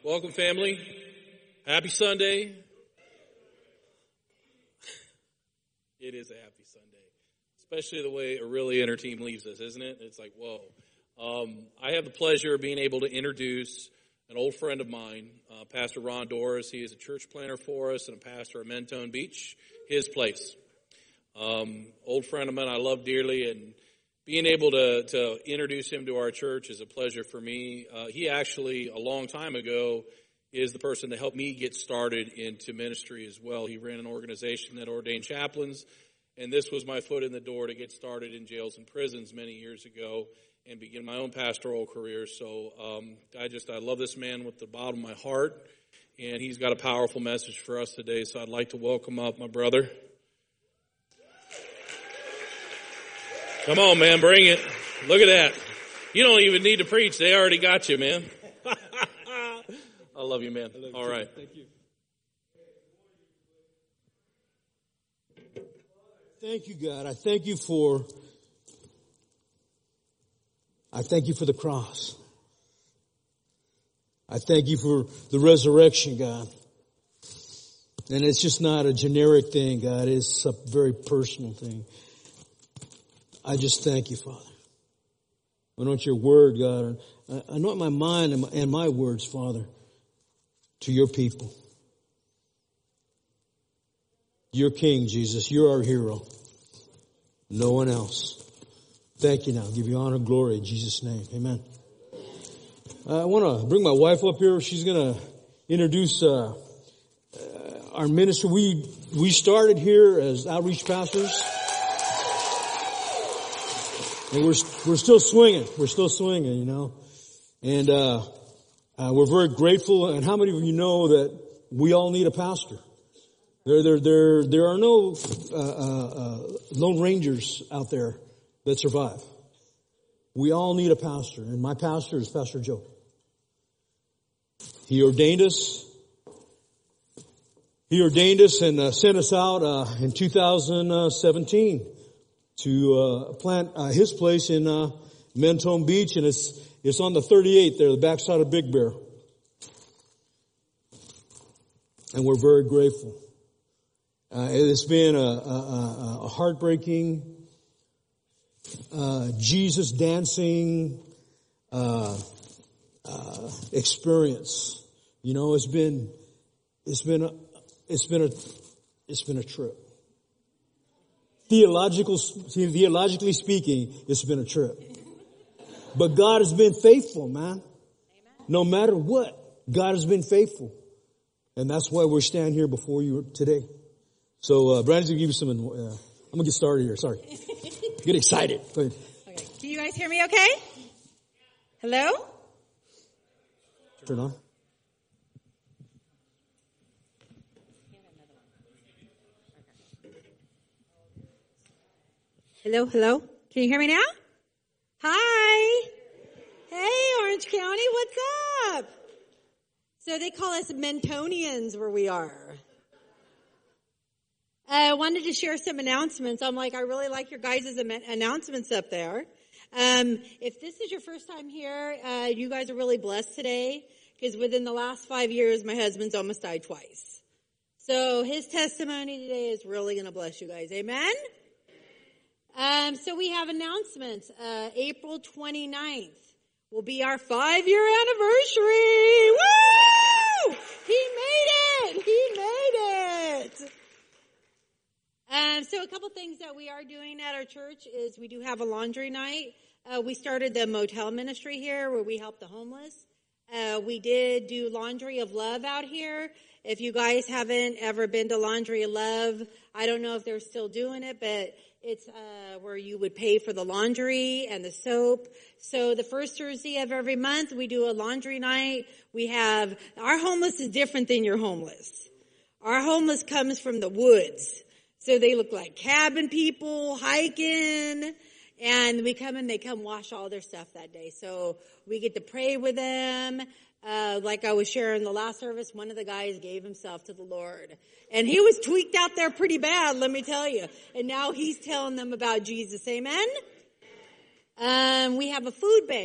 Welcome, family. Happy Sunday. It is a happy Sunday, especially the way a really inner team leaves us, isn't it? It's like, whoa. I have the pleasure of being able to introduce an old friend of mine, Pastor Ron Doris. He is a church planner for us and a pastor at Mentone Beach, his place. Old friend of mine I love dearly, and being able to introduce him to our church is a pleasure for me. He actually, a long time ago, is the person that helped me get started into ministry as well. He ran an organization that ordained chaplains, and this was my foot in the door to get started in jails and prisons many years ago and begin my own pastoral career. So I love this man with the bottom of my heart, and he's got a powerful message for us today. So I'd like to welcome up my brother. Come on, man, bring it. Look at that. You don't even need to preach. They already got you, man. I love you, man. All right. Thank you. Thank you, God. I thank you for the cross. I thank you for the resurrection, God. And it's just not a generic thing, God. It's a very personal thing. I just thank you, Father. Anoint your word, God. Anoint my mind and my words, Father, to your people. You're King, Jesus. You're our hero. No one else. Thank you now. Give you honor and glory in Jesus' name. Amen. I want to bring my wife up here. She's going to introduce our ministry. We started here as outreach pastors. And we're still swinging. We're still swinging, you know. And we're very grateful. And how many of you know that we all need a pastor? There are no lone rangers out there that survive. We all need a pastor, and my pastor is Pastor Joe. He ordained us. He ordained us and sent us out in 2017 to plant his place in Mentone Beach, and it's on the 38th there, the backside of Big Bear. And we're very grateful. It's been a heartbreaking, Jesus dancing experience. You know, it's been a trip. Theologically speaking, it's been a trip. But God has been faithful, man. No matter what, God has been faithful. And that's why we're standing here before you today. So, Brandon's going to give you some, I'm going to get started here. Sorry. Get excited. Go ahead. Okay. Can you guys hear me okay? Hello? Turn on. Hello, hello? Can you hear me now? Hi. Hey, Orange County, what's up? So they call us Mentonians where we are. I wanted to share some announcements. I'm like, I really like your guys' announcements up there. If this is your first time here, you guys are really blessed today because within the last 5 years, my husband's almost died twice. So his testimony today is really going to bless you guys. Amen? So we have announcements. April 29th will be our 5-year anniversary. Woo! He made it! He made it! So a couple things that we are doing at our church is we do have a laundry night. We started the motel ministry here where we help the homeless. We did do Laundry of Love out here. If you guys haven't ever been to Laundry of Love, I don't know if they're still doing it, but it's where you would pay for the laundry and the soap. So the first Thursday of every month, we do a laundry night. Our homeless is different than your homeless. Our homeless comes from the woods. So they look like cabin people, hiking, and we come and they come wash all their stuff that day. So we get to pray with them. Like I was sharing the last service, one of the guys gave himself to the Lord. And he was tweaked out there pretty bad, let me tell you. And now he's telling them about Jesus. Amen? We have a food bank.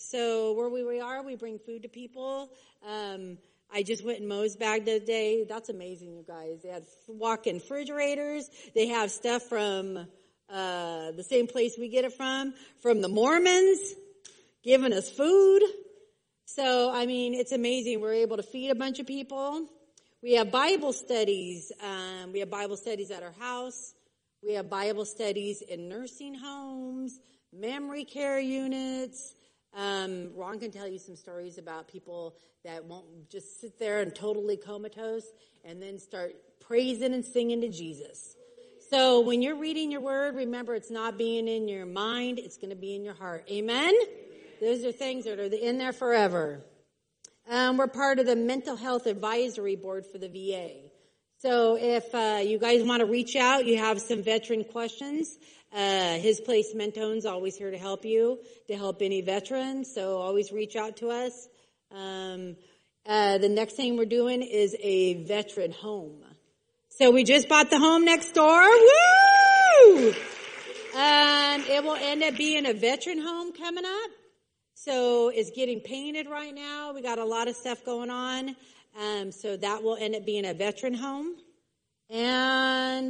So where we are, we bring food to people. I just went in Moe's bag the other day. That's amazing, you guys. They have walk-in refrigerators. They have stuff from the same place we get it from the Mormons, giving us food. So, I mean, it's amazing. We're able to feed a bunch of people. We have Bible studies. We have Bible studies at our house. We have Bible studies in nursing homes, memory care units. Ron can tell you some stories about people that won't just sit there and totally comatose and then start praising and singing to Jesus. So when you're reading your word, remember it's not being in your mind, it's going to be in your heart. Amen? Those are things that are in there forever. We're part of the Mental Health Advisory Board for the VA. So if you guys want to reach out, you have some veteran questions, His Place Mentone's always here to help you, to help any veteran. So always reach out to us. The next thing we're doing is a veteran home. So we just bought the home next door. Woo! It will end up being a veteran home coming up. So it's getting painted right now. We got a lot of stuff going on. So that will end up being a veteran home. And,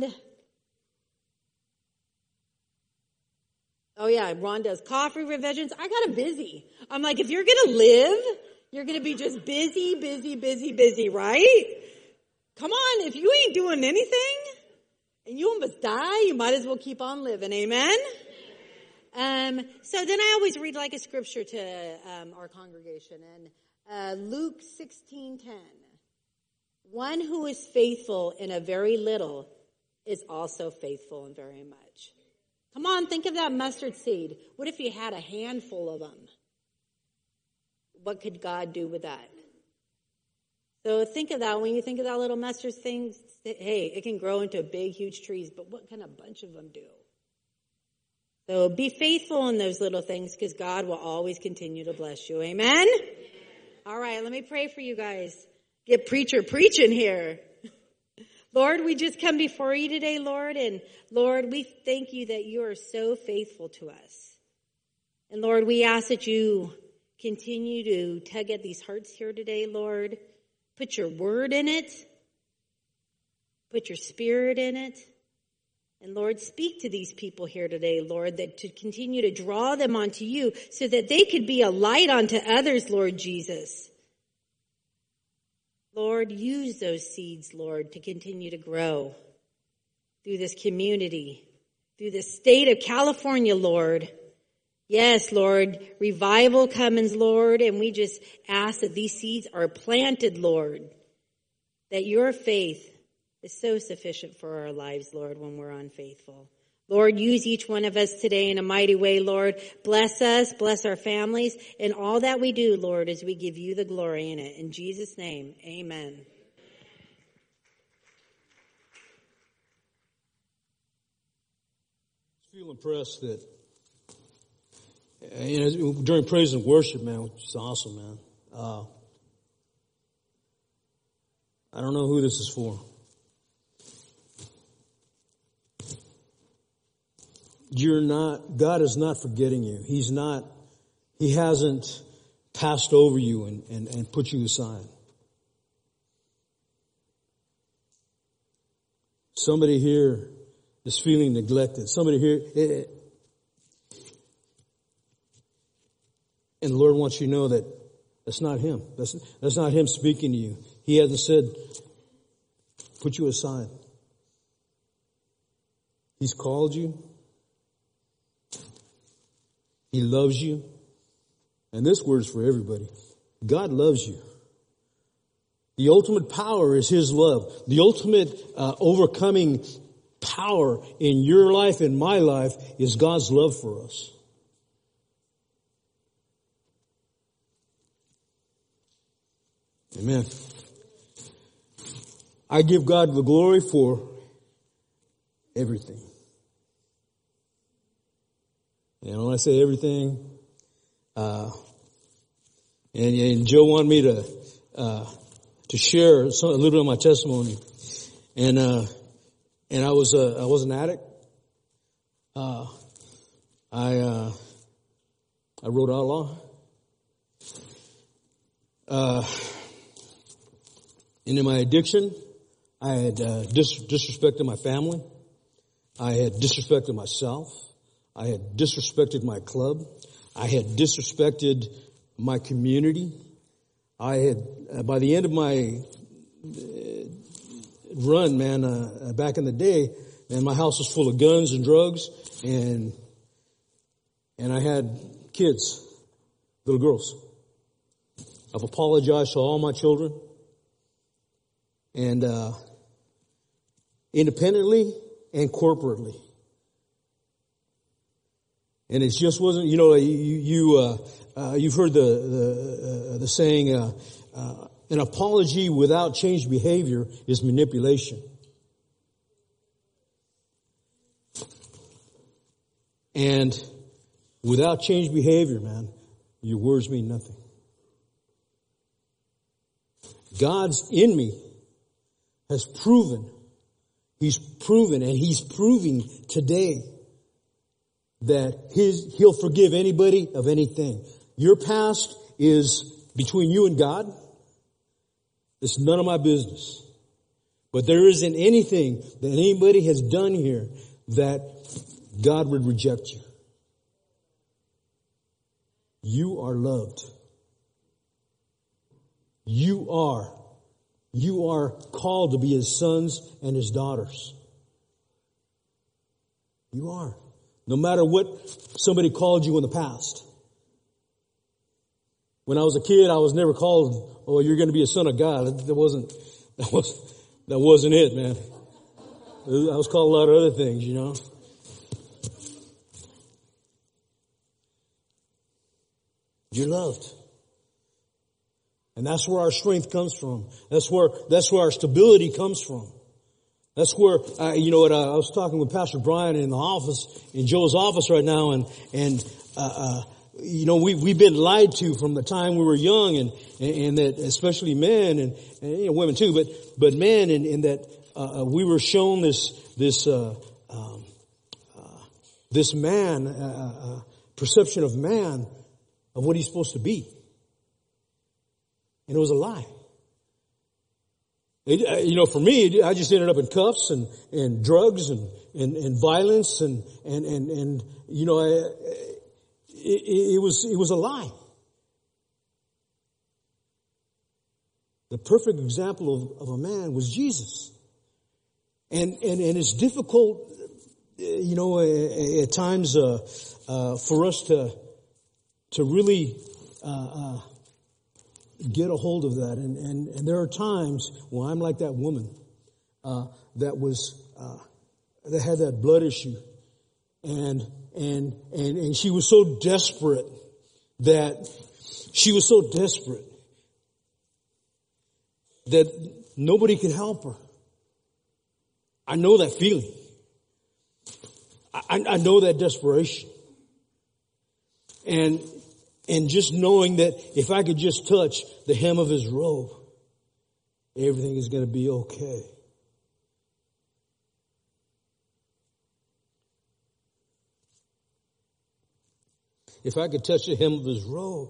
oh yeah, Ron does coffee revisions. I got him busy. I'm like, if you're going to live, you're going to be just busy, busy, busy, busy, right? Come on, if you ain't doing anything and you almost die, you might as well keep on living. Amen? So then I always read like a scripture to our congregation. And Luke 16:10. One who is faithful in a very little is also faithful in very much. Come on, think of that mustard seed. What if you had a handful of them? What could God do with that? So think of that. When you think of that little mustard thing, hey, it can grow into big, huge trees, but what can a bunch of them do? So be faithful in those little things because God will always continue to bless you. Amen? All right, let me pray for you guys. Get preacher preaching here. Lord, we just come before you today, Lord, and Lord, we thank you that you are so faithful to us. And Lord, we ask that you continue to tug at these hearts here today, Lord. Put your word in it. Put your spirit in it. And Lord, speak to these people here today, Lord, that to continue to draw them onto you so that they could be a light unto others, Lord Jesus. Lord, use those seeds, Lord, to continue to grow through this community, through the state of California, Lord. Yes, Lord, revival comes, Lord, and we just ask that these seeds are planted, Lord, that your faith is so sufficient for our lives, Lord, when we're unfaithful. Lord, use each one of us today in a mighty way, Lord. Bless us, bless our families, and all that we do, Lord, as we give you the glory in it. In Jesus' name, amen. I feel impressed that during praise and worship, man, which is awesome, man. I don't know who this is for. God is not forgetting you. He hasn't passed over you and put you aside. Somebody here is feeling neglected. Somebody here, and the Lord wants you to know that that's not Him. That's not Him speaking to you. He hasn't said, put you aside. He's called you. He loves you. And this word's for everybody. God loves you. The ultimate power is His love. The ultimate overcoming power in your life and my life is God's love for us. Amen. I give God the glory for everything. And when I say everything, and Joe wanted me to share a little bit of my testimony, and I was an addict. I wrote outlaw. And in my addiction, I had disrespected my family. I had disrespected myself. I had disrespected my club. I had disrespected my community. I had, by the end of my run, man, back in the day, and my house was full of guns and drugs, and I had kids, little girls. I've apologized to all my children, and independently and corporately. And it just wasn't, you know, you've heard the saying, an apology without changed behavior is manipulation. And without changed behavior, man, your words mean nothing. God's in me has proven, He's proven, and He's proving today that He'll forgive anybody of anything. Your past is between you and God. It's none of my business. But there isn't anything that anybody has done here that God would reject you. You are loved. You are called to be His sons and His daughters. You are. No matter what somebody called you in the past. When I was a kid, I was never called, oh, you're going to be a son of God. That wasn't it, man. I was called a lot of other things, you know. You're loved. And that's where our strength comes from. That's where our stability comes from. That's where, you know what, I was talking with Pastor Brian in the office, in Joe's office right now, and you know, we've been lied to from the time we were young, and that, especially men, and you know, women too, but men, in that, we were shown this man, perception of man, of what he's supposed to be. And it was a lie. You know, for me, I just ended up in cuffs and drugs and violence and you know, it was a lie. The perfect example of a man was Jesus. And it's difficult, you know, at times for us to really get a hold of that, and there are times when I'm like that woman that had that blood issue, and she was so desperate that nobody could help her. I know that feeling. I know that desperation, and just knowing that if I could just touch the hem of His robe, everything is going to be okay. If I could touch the hem of His robe,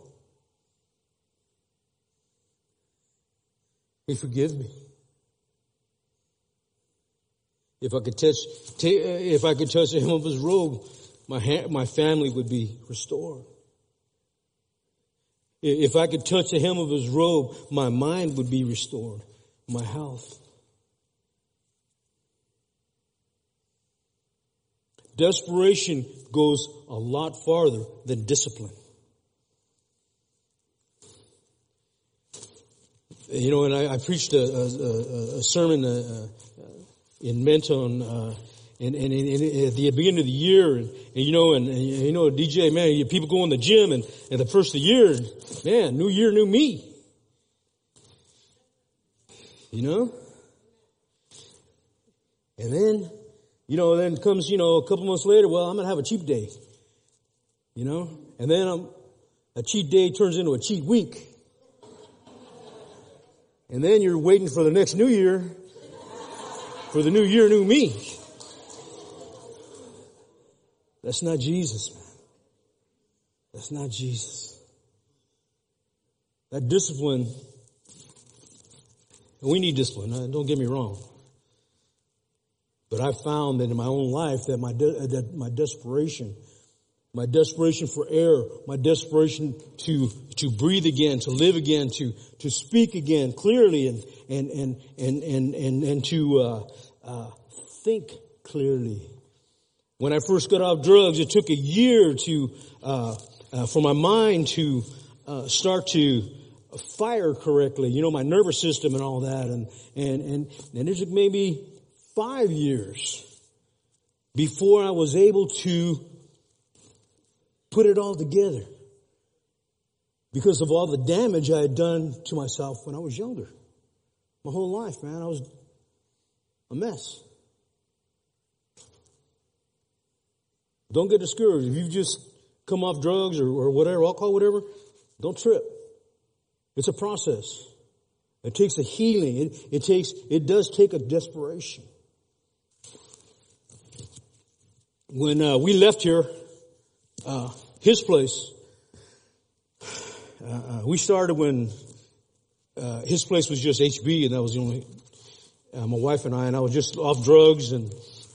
He'd forgive me. If I could touch the hem of His robe, my family would be restored. If I could touch the hem of His robe, my mind would be restored, my health. Desperation goes a lot farther than discipline. You know, and I preached a sermon in Menton, and at the beginning of the year, and you know, DJ, man, people go in the gym, and at the first of the year, man, new year, new me. You know? And then, you know, then comes, you know, a couple months later, well, I'm going to have a cheat day. You know? And then a cheat day turns into a cheat week. And then you're waiting for the next new year, for the new year, new me. That's not Jesus, man. That's not Jesus. that discipline, and we need discipline, don't get me wrong. But I found that in my own life that my desperation for air, my desperation to breathe again, to live again, to speak again clearly and to think clearly. When I first got off drugs, it took a year for my mind to start to fire correctly. You know, my nervous system and all that, and it took maybe 5 years before I was able to put it all together because of all the damage I had done to myself when I was younger. My whole life, man, I was a mess. Don't get discouraged. If you've just come off drugs or whatever, alcohol, whatever, don't trip. It's a process. It takes a healing. It does take a desperation. When we left here, his place, we started when his place was just HB, and that was the only my wife and I was just off drugs, and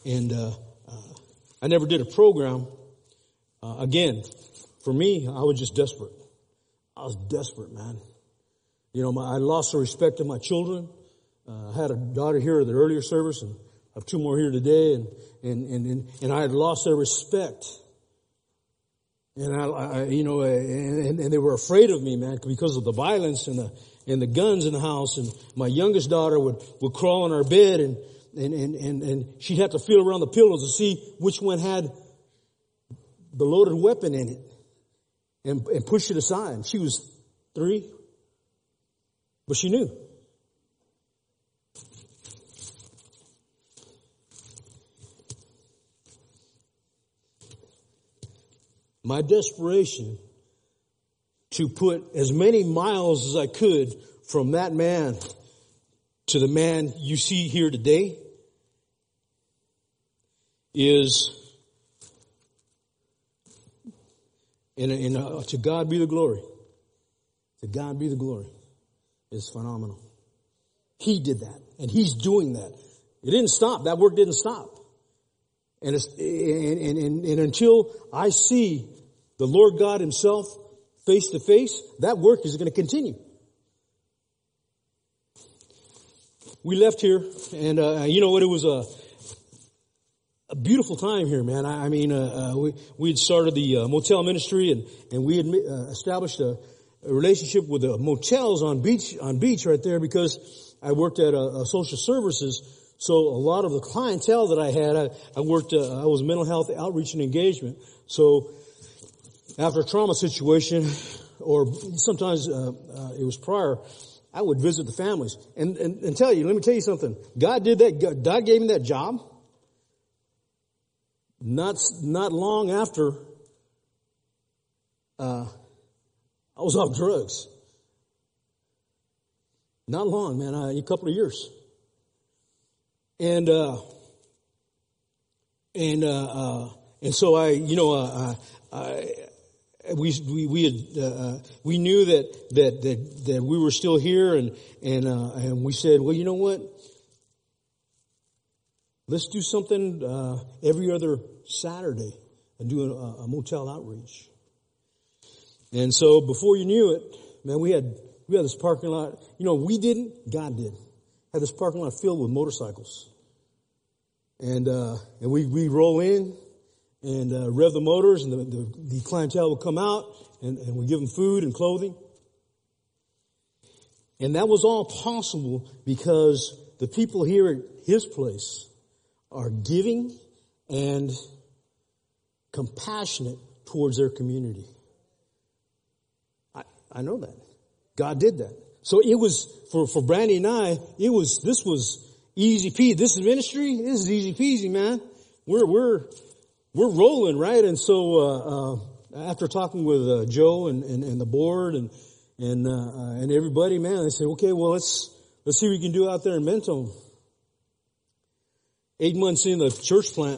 I never did a program. Again, for me, I was just desperate. I was desperate, man. You know, I lost the respect of my children. I had a daughter here at the earlier service, and I have two more here today, and I had lost their respect. And and they were afraid of me, man, because of the violence and the guns in the house. And my youngest daughter would crawl on our bed and she'd have to feel around the pillows to see which one had the loaded weapon in it and push it aside. She was 3, but she knew. My desperation to put as many miles as I could from that man to the man you see here today is, to God be the glory. To God be the glory. It's phenomenal. He did that, and He's doing that. It didn't stop. That work didn't stop. And until I see the Lord God Himself face to face, that work is going to continue. We left here, and you know what? It was a beautiful time here, man. We had started the motel ministry, and we had established a relationship with the motels on beach right there, because I worked at social services. So a lot of the clientele that I had, I was mental health outreach and engagement. So after a trauma situation, or sometimes it was prior, I would visit the families and let me tell you something. God did that. God gave me that job. Not long after I was off drugs. Not long, man. A couple of years. And so we knew that we were still here, and we said, well, you know what? Let's do something every other Saturday and do a motel outreach. And so before you knew it, man, we had this parking lot. You know, we didn't, God did. Had this parking lot filled with motorcycles. And we roll in and rev the motors, and the clientele would come out, and we give them food and clothing. And that was all possible because the people here at his place are giving and compassionate towards their community. I know that. God did that. So it was, for Brandy and I, this was easy peasy. This is ministry. This is easy peasy, man. We're rolling, right? And so, after talking with, Joe and the board and everybody, man, they said, okay, well, let's see what we can do out there in Mentone. 8 months in the church plant,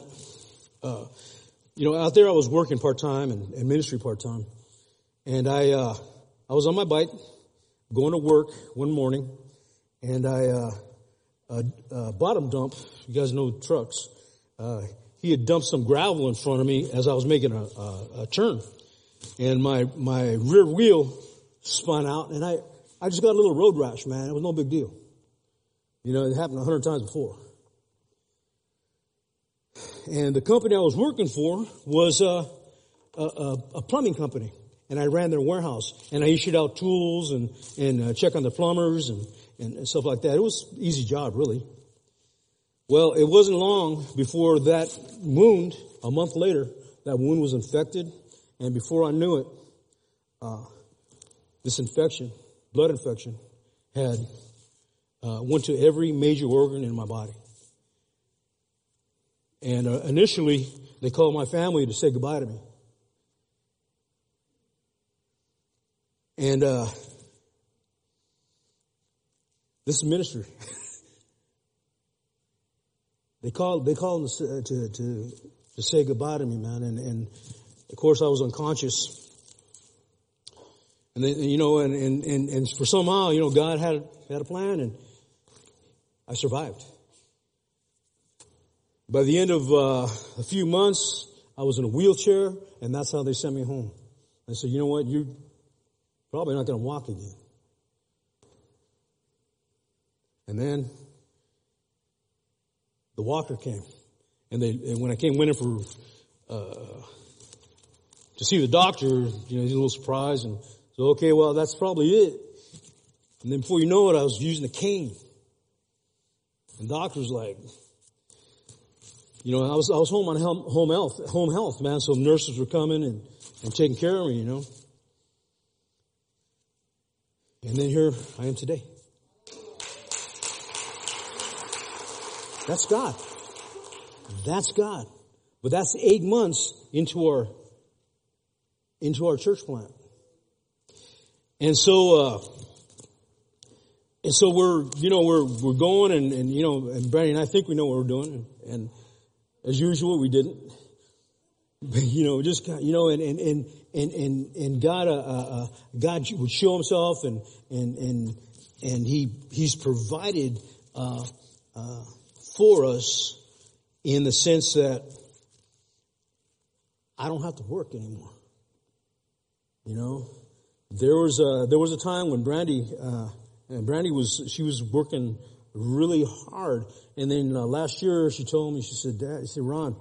out there I was working part-time and ministry part-time. And I was on my bike, going to work one morning, and I bottom dump. You guys know trucks. He had dumped some gravel in front of me as I was making a turn, and my rear wheel spun out, and I just got a little road rash, man. It was no big deal. You know, it happened 100 times before. And the company I was working for was a plumbing company. And I ran their warehouse. And I issued out tools and check on the plumbers and stuff like that. It was an easy job, really. Well, it wasn't long before that wound, a month later, that wound was infected. And before I knew it, this infection, blood infection, had went to every major organ in my body. And initially, they called my family to say goodbye to me. And this is ministry. They called to say goodbye to me, man. And of course, I was unconscious. And then, you know, and for somehow, you know, God had a plan, and I survived. By the end of a few months, I was in a wheelchair, and that's how they sent me home. They said, you know what, you're probably not going to walk again. And then the walker came, and when I went in for to see the doctor, you know, he's a little surprised, and said, okay, well, that's probably it. And then before you know it, I was using a cane, and the doctor's like, you know, I was home on home health, man. So nurses were coming and taking care of me, you know. And then here I am today. That's God. That's God. But that's 8 months into our church plant. And so we're going and you know, and Brandy and I think we know what we're doing, and as usual, we didn't. You know, just, you know, and God would show himself and he's provided, for us in the sense that I don't have to work anymore. You know, there was a time when Brandy was working really hard. And then last year she told me, she said, Ron,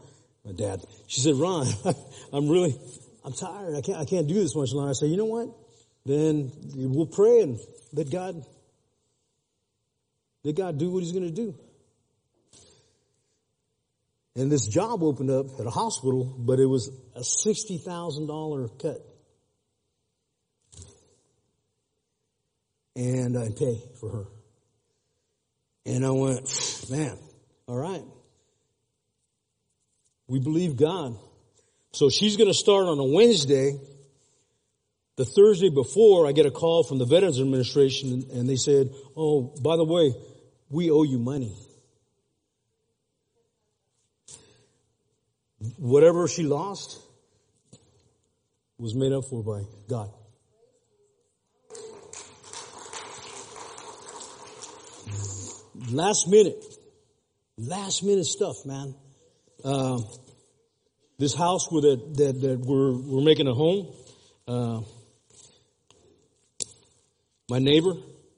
I'm tired. I can't do this much longer. I said, you know what? Then we'll pray and let God do what he's going to do. And this job opened up at a hospital, but it was a $60,000 cut. And I pay for her. And I went, man, all right. We believe God. So she's going to start on a Wednesday. The Thursday before, I get a call from the Veterans Administration, and they said, oh, by the way, we owe you money. Whatever she lost was made up for by God. Last minute stuff, man. This house that we're making a home. My neighbor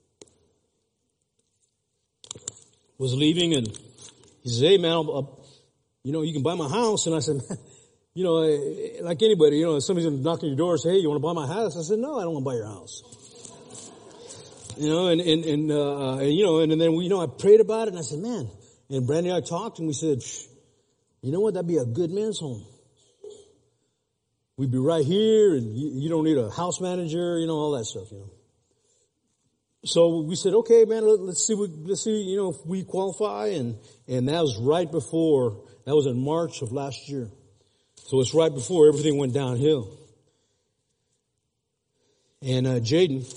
was leaving, and he said, "Hey, man, you know, you can buy my house." And I said, "You know, like anybody, you know, if somebody's gonna knock on your door and say, hey, you want to buy my house?" I said, "No, I don't want to buy your house." You know, and you know, and then we, you know, I prayed about it, and I said, man, and Brandy and I talked, and we said, you know what, that'd be a good man's home. We'd be right here, and you don't need a house manager, you know, all that stuff, you know. So we said, okay, man, let's see, you know, if we qualify, and that was right before, that was in March of last year. So it's right before everything went downhill. And Jaden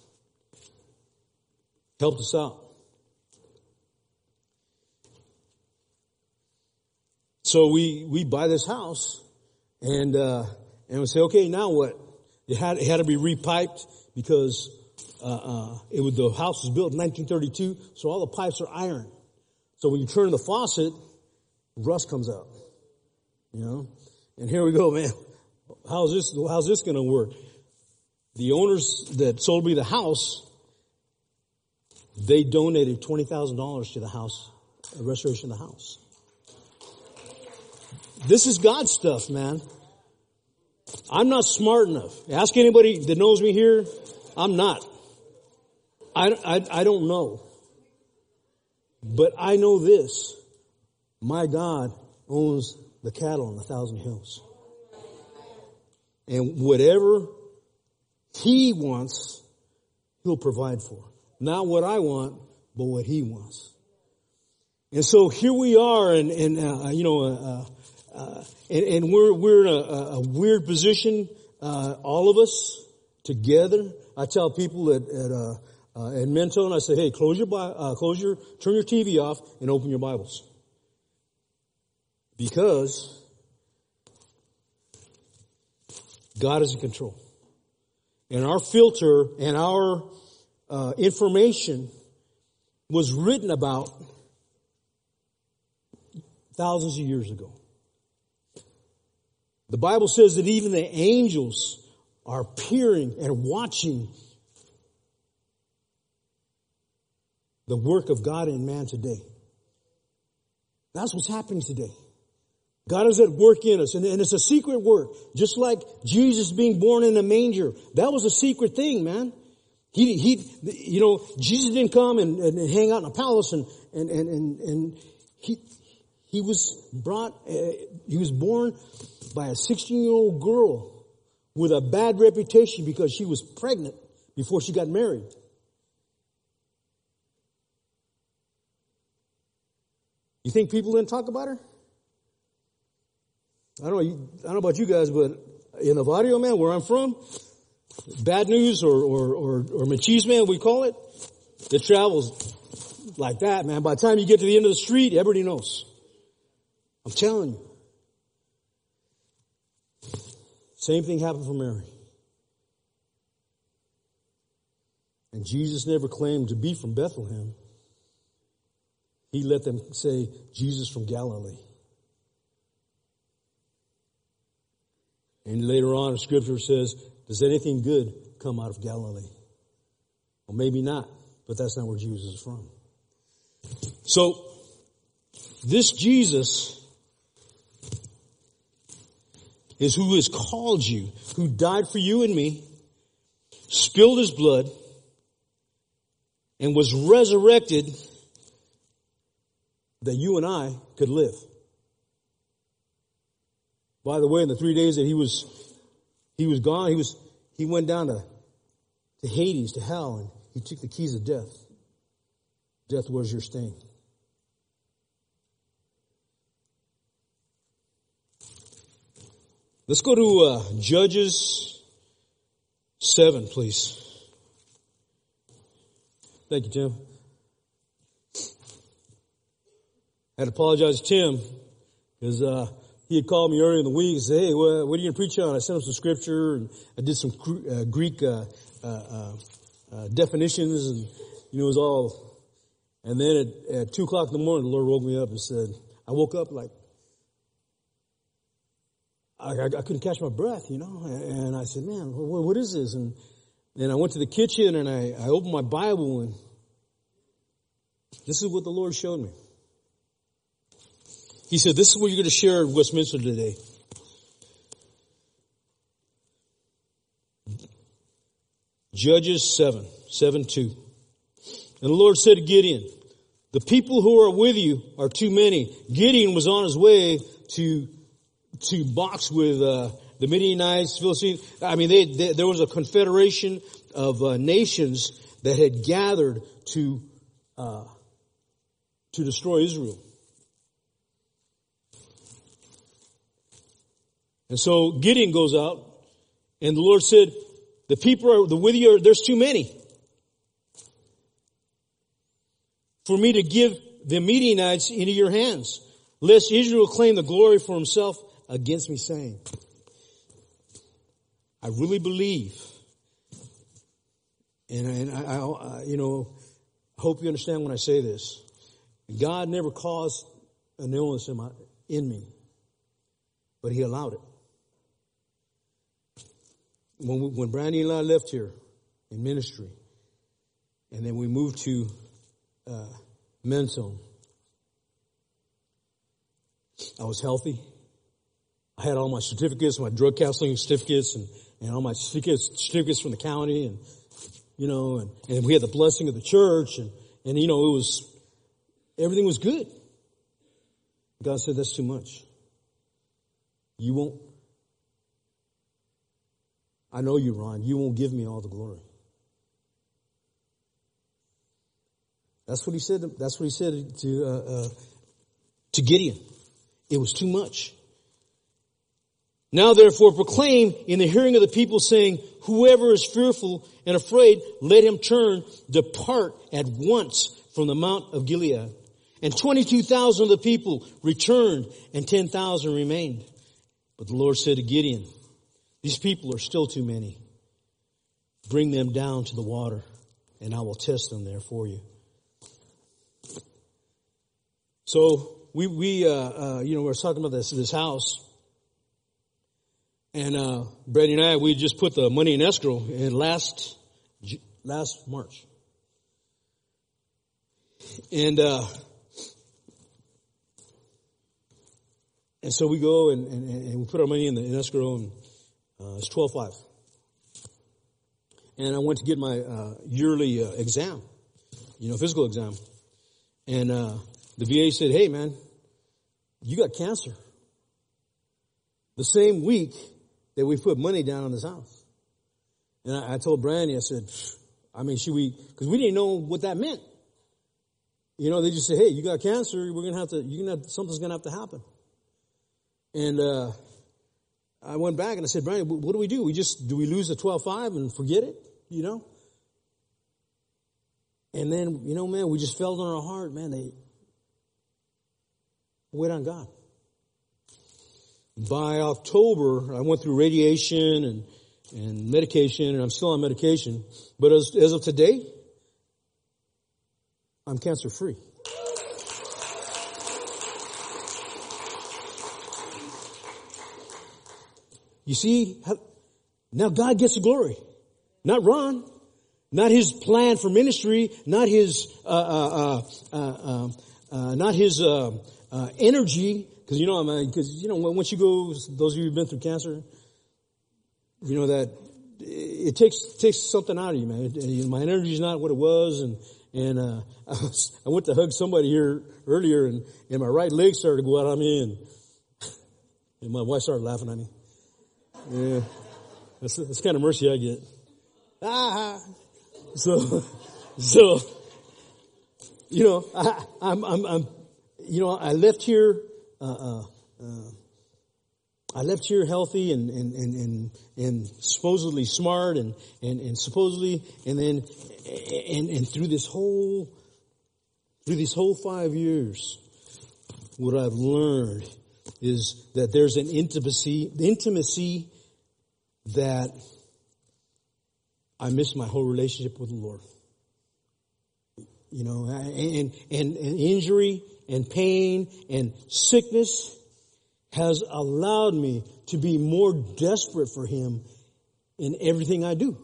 helped us out. So we buy this house, and we say, okay, now what? It had to be repiped because the house was built in 1932, so all the pipes are iron. So when you turn the faucet, rust comes out. You know? And here we go, man. How's this going to work? The owners that sold me the house, they donated $20,000 to the house, the restoration of the house. This is God's stuff, man. I'm not smart enough. Ask anybody that knows me here. I'm not. I don't know. But I know this. My God owns the cattle on 1,000 hills. And whatever He wants, He'll provide for. Not what I want, but what He wants. And so here we are, and we're in a weird position, all of us together. I tell people at Mentone, I say, hey, turn your TV off and open your Bibles. Because God is in control. And our filter and our information was written about thousands of years ago. The Bible says that even the angels are peering and watching the work of God in man today. That's what's happening today. God is at work in us, and it's a secret work. Just like Jesus being born in a manger. That was a secret thing, man. Jesus didn't come and hang out in a palace and he was born by a 16-year-old girl with a bad reputation because she was pregnant before she got married. You think people didn't talk about her? I don't know about you guys, but in Avario, man, where I'm from, bad news or machismo, we call it travels like that, man. By the time you get to the end of the street, everybody knows. I'm telling you. Same thing happened for Mary. And Jesus never claimed to be from Bethlehem. He let them say, Jesus from Galilee. And later on, the scripture says, does anything good come out of Galilee? Well, maybe not, but that's not where Jesus is from. So, this Jesus is who has called you, who died for you and me, spilled His blood, and was resurrected that you and I could live. By the way, in the 3 days that he was gone, he went down to Hades, to hell, and He took the keys of death. Death, where's your sting? Let's go to Judges 7, please. Thank you, Tim. I had to apologize to Tim because he had called me earlier in the week and said, hey, what are you going to preach on? I sent him some scripture and I did some Greek definitions, and it was all. And then at 2 o'clock in the morning, the Lord woke me up and said, I woke up like I couldn't catch my breath, and I said, man, what is this? And I went to the kitchen and I opened my Bible, and this is what the Lord showed me. He said, this is what you're going to share at Westminster today. Judges 7:2. And the Lord said to Gideon, the people who are with you are too many. Gideon was on his way to box with the Midianites, Philistines. I mean, there was a confederation of nations that had gathered to destroy Israel. And so Gideon goes out, and the Lord said, the people are with you, there's too many for me to give the Midianites into your hands, lest Israel claim the glory for himself against me, saying, I really believe And I you know, I hope you understand when I say this. God never caused an illness in me, but He allowed it. When Brandy and I left here in ministry, and then we moved to Men's Home, I was healthy. I had all my certificates, my drug counseling certificates, and all my certificates from the county, and you know, and we had the blessing of the church, and you know, everything was good. God said, that's too much. You won't. I know you, Ron. You won't give me all the glory. That's what He said. That's what He said to Gideon. It was too much. Now therefore proclaim in the hearing of the people, saying, whoever is fearful and afraid, let him depart at once from the Mount of Gilead. And 22,000 of the people returned, and 10,000 remained. But the Lord said to Gideon, these people are still too many. Bring them down to the water, and I will test them there for you. So we were talking about this house, and Brady and I, we just put the money in escrow in last March, and so we go and we put our money in escrow, and it's 12/5. And I went to get my yearly exam, physical exam. And the VA said, hey, man, you got cancer. The same week that we put money down on this house. And I told Brandy, I said, should we, because we didn't know what that meant. They just said, hey, you got cancer, something's going to have to happen. And I went back and I said, Brandy, what do we do? Do we lose the 12/5 and forget it? And then, man, we just felt on our heart, man, wait on God. By October, I went through radiation and medication, and I'm still on medication. But as of today, I'm cancer free. You see, now God gets the glory. Not Ron. Not his plan for ministry. Not his, energy. Because, once you go, those of you who've been through cancer, that it takes something out of you, man. My energy is not what it was. And I went to hug somebody here earlier, and my right leg started to go out on me, and my wife started laughing at me. Yeah, that's the kind of mercy I get. So, I left here, healthy and supposedly smart and supposedly, and through this whole 5 years, what I've learned is that there's an intimacy that I miss my whole relationship with the Lord. And injury and pain and sickness has allowed me to be more desperate for Him in everything I do.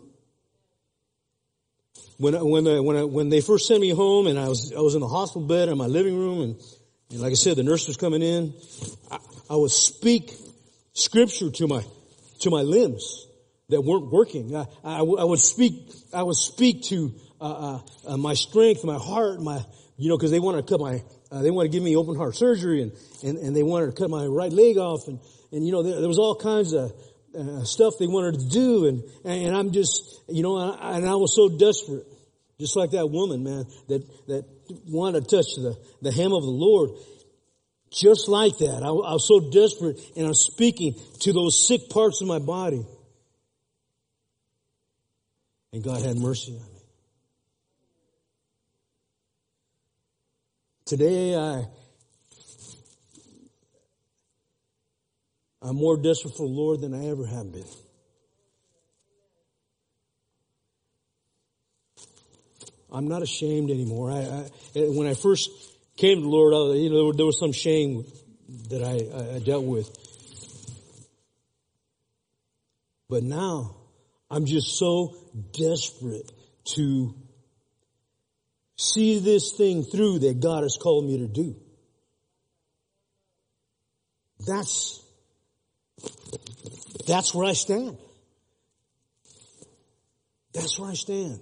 When they first sent me home, and I was in the hospital bed in my living room, and like I said, the nurse was coming in, I would speak scripture to my limbs that weren't working. I would speak to my strength, my heart, because they wanted to give me open heart surgery, and they wanted to cut my right leg off, and there was all kinds of stuff they wanted to do, and I'm just, and I was so desperate, just like that woman, man, that wanted to touch the hem of the Lord. Just like that. I was so desperate, and I'm speaking to those sick parts of my body. And God had mercy on me. Today, I'm more desperate for the Lord than I ever have been. I'm not ashamed anymore. When I first came to the Lord, there was some shame that I dealt with. But now, I'm just so desperate to see this thing through that God has called me to do. That's where I stand. That's where I stand.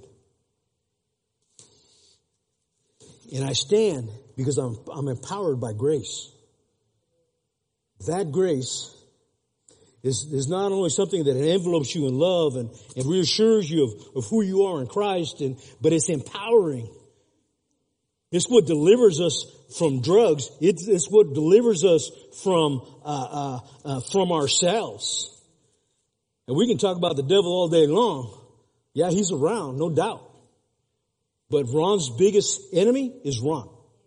And I stand because I'm empowered by grace. That grace is not only something that envelopes you in love and reassures you of who you are in Christ, but it's empowering. It's what delivers us from drugs. It's what delivers us from ourselves. And we can talk about the devil all day long. Yeah, he's around, no doubt. But Ron's biggest enemy is Ron.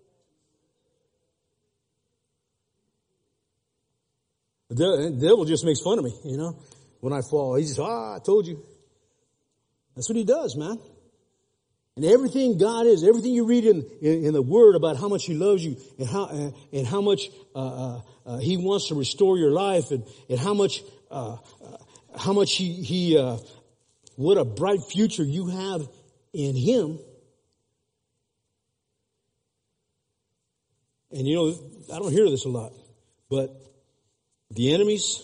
The devil just makes fun of me, when I fall. He just, I told you. That's what he does, man. And everything God is, everything you read in the Word about how much He loves you and how much He wants to restore your life and how much He what a bright future you have in Him. And I don't hear this a lot, but the enemy's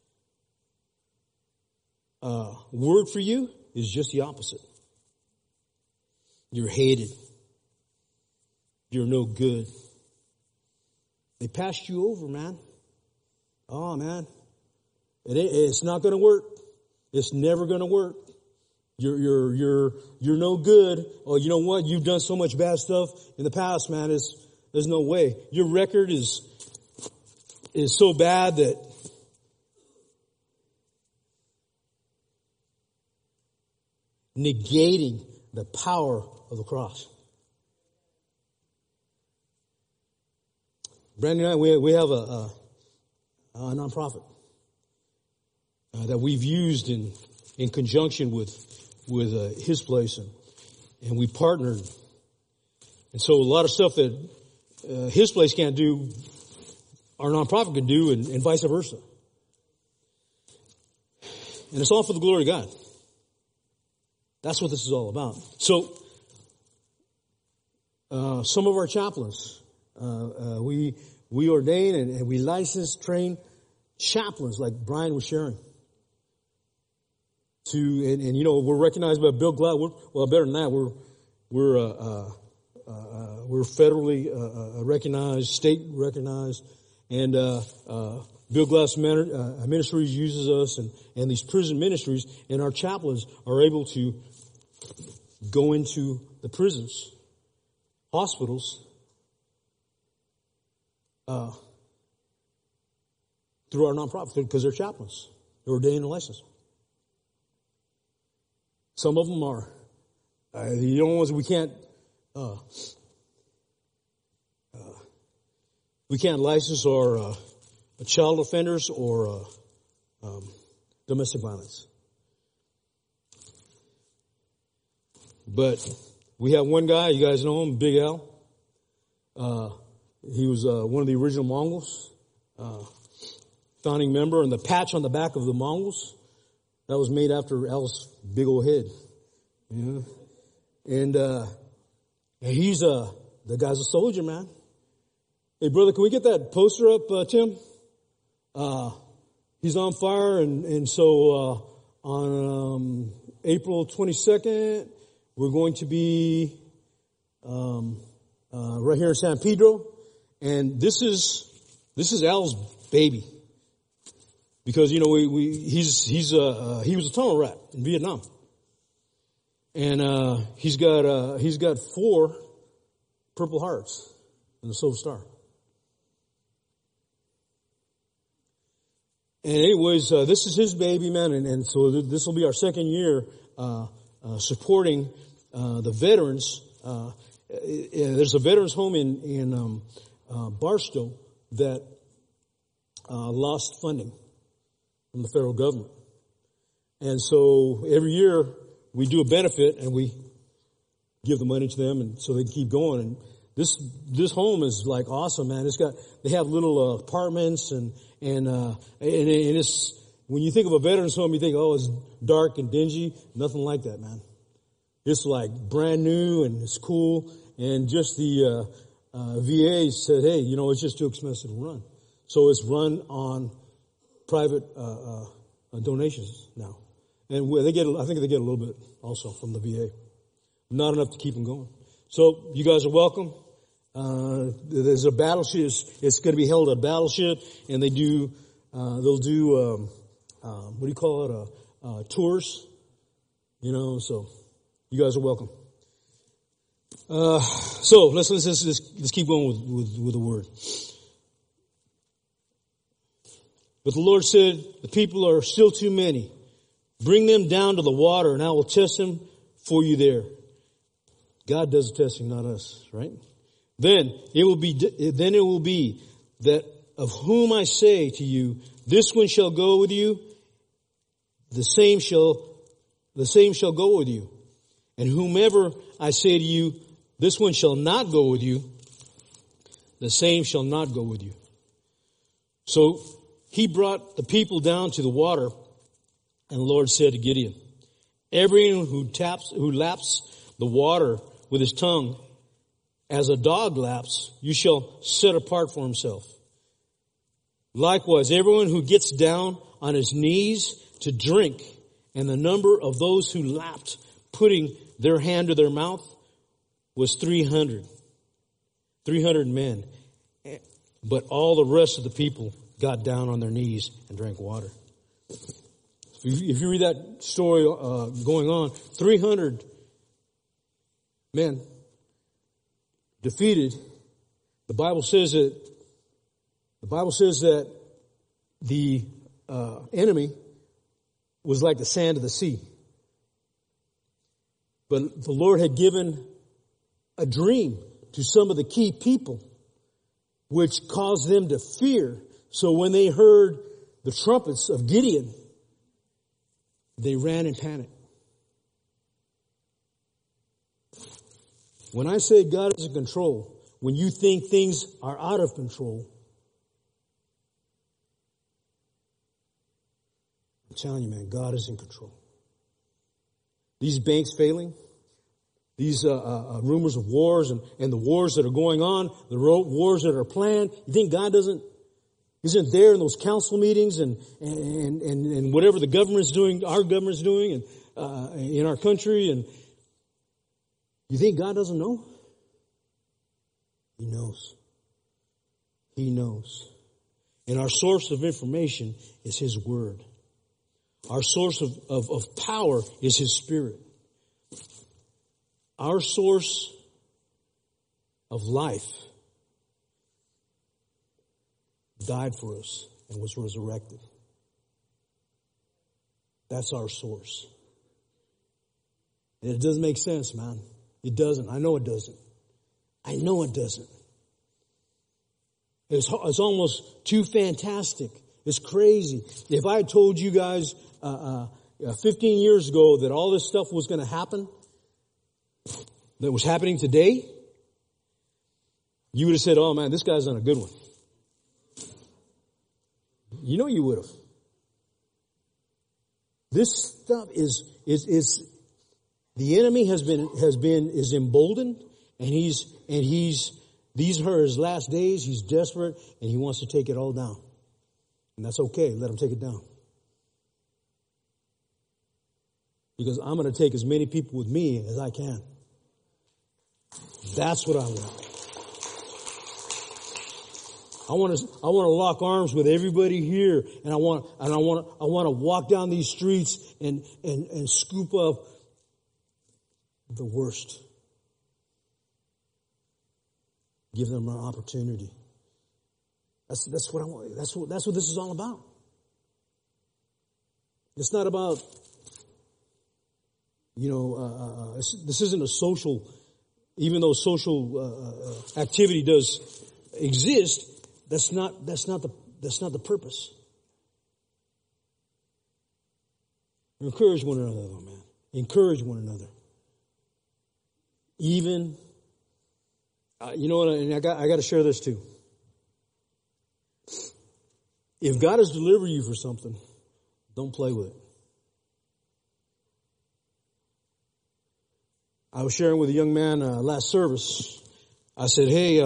word for you is just the opposite. You're hated. You're no good. They passed you over, man. Oh, man. It's not going to work. It's never going to work. You're no good. Oh, you know what? You've done so much bad stuff in the past, man. There's no way. Your record is so bad that negating the power of the cross. Brandon and I, we have a nonprofit that we've used in conjunction with his place, and we partnered. And so a lot of stuff that his place can't do, our nonprofit can do, and vice versa. And it's all for the glory of God. That's what this is all about. So, some of our chaplains, we ordain and we license, train chaplains like Brian was sharing. We're recognized by Bill Glad. Well, better than that, we're federally recognized, state recognized, and Bill Glass Ministries uses us, and these prison ministries, and our chaplains are able to go into the prisons, hospitals, through our nonprofit, because they're chaplains. They're ordained and licensed. Some of them are the only ones we can't license are child offenders or domestic violence. But we have one guy, you guys know him, Big Al. He was one of the original Mongols, founding member, and the patch on the back of the Mongols, that was made after Al's big old head. And he's the guy's a soldier, man. Hey, brother, can we get that poster up, Tim? He's on fire, and so on April 22nd, we're going to be right here in San Pedro, and this is Al's baby, because he was a tunnel rat in Vietnam, and he's got 4 Purple Hearts and a Silver Star. And anyways, this is his baby, man, and so this will be our second year supporting the veterans. There's a veterans home in Barstow that lost funding from the federal government, and so every year we do a benefit, and we give the money to them, and so they can keep going. And this home is like awesome, man. They have little apartments and it's, when you think of a veterans home, you think, oh, it's dark and dingy. Nothing like that, man. It's like brand new and it's cool. And just the VA said, hey, it's just too expensive to run. So it's run on private donations now. And I think they get a little bit also from the VA. Not enough to keep them going. So you guys are welcome. There's a battleship. It's going to be held at Battleship, and they'll do what do you call it? Tours. So you guys are welcome. So let's keep going with the word. But the Lord said, the people are still too many. Bring them down to the water, and I will test them for you there. God does the testing, not us, right? Then it will be that of whom I say to you, this one shall go with you, the same shall go with you. And whomever I say to you, this one shall not go with you, the same shall not go with you. So he brought the people down to the water, and the Lord said to Gideon, everyone who laps the water with his tongue, as a dog laps, you shall set apart for himself. Likewise, everyone who gets down on his knees to drink, and the number of those who lapped, putting their hand to their mouth, was 300 men. But all the rest of the people got down on their knees and drank water. If you read that story going on, 300 men defeated. The Bible says that the enemy was like the sand of the sea. But the Lord had given a dream to some of the key people, which caused them to fear. So when they heard the trumpets of Gideon, they ran in panic. When I say God is in control, when you think things are out of control, I'm telling you, man, God is in control. These banks failing, these rumors of wars and the wars that are going on, the wars that are planned, you think God isn't there in those council meetings and whatever the government's doing, our government's doing, and in our country, and you think God doesn't know? He knows. He knows. And our source of information is His Word. Our source of power is His Spirit. Our source of life died for us and was resurrected. That's our source. And it doesn't make sense, man. It doesn't. I know it doesn't. I know it doesn't. It's almost too fantastic. It's crazy. If I had told you guys 15 years ago that all this stuff was going to happen, that was happening today, you would have said, oh man, this guy's on a good one. You know you would have. This stuff is the enemy is emboldened, and these are his last days. He's desperate, and he wants to take it all down. And that's okay. Let him take it down. Because I'm going to take as many people with me as I can. That's what I want. I want to lock arms with everybody here, and I want to walk down these streets and scoop up the worst. Give them an opportunity. That's what I want. That's what this is all about. It's not about, this isn't a social, even though social activity does exist, that's not the purpose. Encourage one another, though, man. Encourage one another. Even, you know what, and I got to share this too. If God has delivered you for something, don't play with it. I was sharing with a young man last service. I said, hey,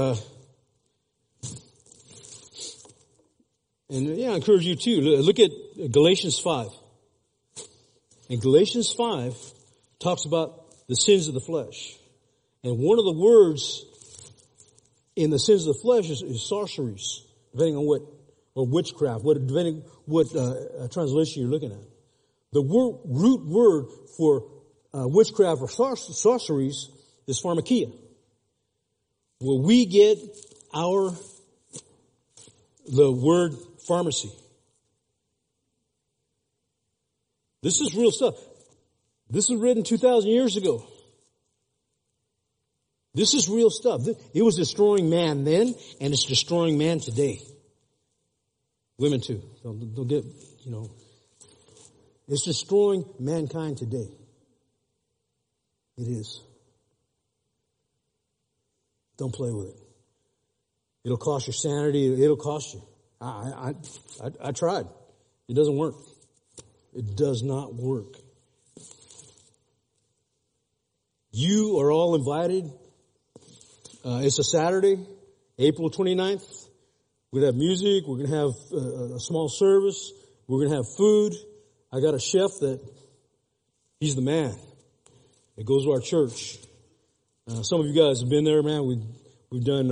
and yeah, I encourage you too. Look at Galatians 5. And Galatians 5 talks about the sins of the flesh. And one of the words in the sins of the flesh is sorceries, depending on or witchcraft, depending what translation you're looking at. The root word for witchcraft or sorceries is pharmakia, where we get the word pharmacy. This is real stuff. This was written 2,000 years ago. This is real stuff. It was destroying man then, and it's destroying man today. Women too. They'll get, it's destroying mankind today. It is. Don't play with it. It'll cost your sanity. It'll cost you. I tried. It doesn't work. It does not work. You are all invited. It's a Saturday, April 29th. We're going to have music. We're going to have a small service. We're going to have food. I got a chef he's the man. It goes to our church. Some of you guys have been there, man. We've done,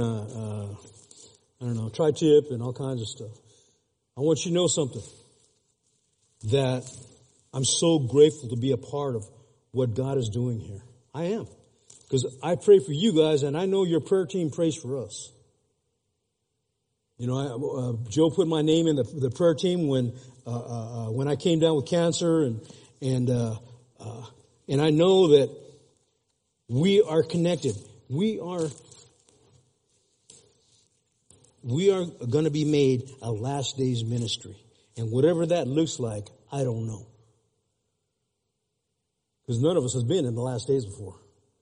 tri-tip and all kinds of stuff. I want you to know something. That I'm so grateful to be a part of what God is doing here. I am. Because I pray for you guys, and I know your prayer team prays for us. Joe put my name in the prayer team when I came down with cancer, and I know that we are connected. We are going to be made a last days ministry. And whatever that looks like, I don't know. Because none of us has been in the last days before.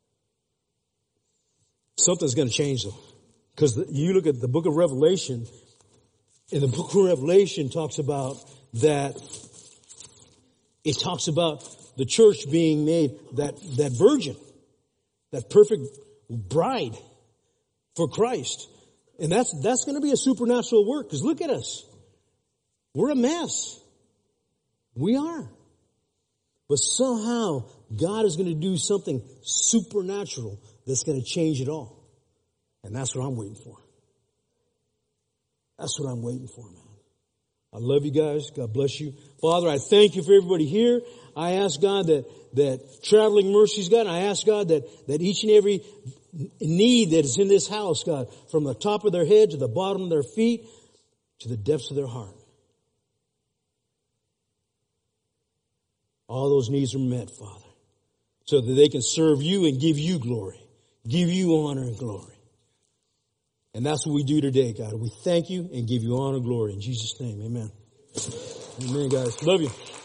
Something's going to change though. Because you look at the book of Revelation, and the book of Revelation talks about that, it talks about the church being made that virgin, that perfect bride for Christ. And that's going to be a supernatural work. Because look at us. We're a mess. We are. But somehow God is going to do something supernatural that's going to change it all. And that's what I'm waiting for. That's what I'm waiting for, man. I love you guys. God bless you. Father, I thank you for everybody here. I ask God that traveling mercies, God, I ask God that each and every need that is in this house, God, from the top of their head to the bottom of their feet to the depths of their heart, all those needs are met, Father, so that they can serve you and give you glory, give you honor and glory. And that's what we do today, God. We thank you and give you honor and glory. In Jesus' name, amen. Amen, guys. Love you.